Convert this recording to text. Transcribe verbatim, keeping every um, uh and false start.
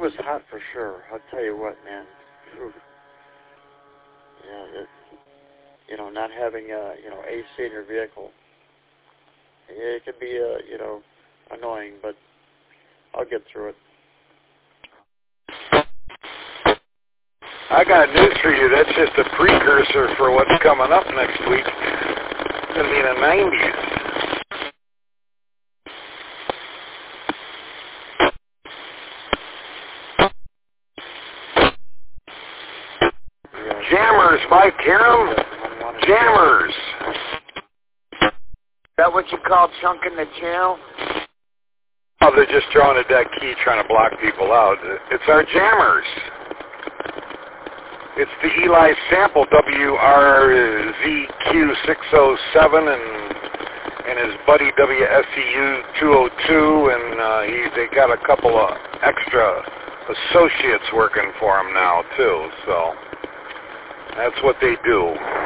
was hot for sure. I'll tell you what, man. Whew. Yeah, it, you know, not having uh, you know A C in your vehicle, it can be uh, you know annoying, but I'll get through it. I got news for you. That's just a precursor for what's coming up next week. It's going to be in the nineties. Jammers, Mike, hear 'em? Jammers. Is that what you call chunking the channel? Oh, they're just drawing a dead key trying to block people out. It's our jammers. It's the Eli sample, W R Z Q six oh seven, and and his buddy W S E U two oh two, and uh, he they got a couple of extra associates working for him now, too, so that's what they do.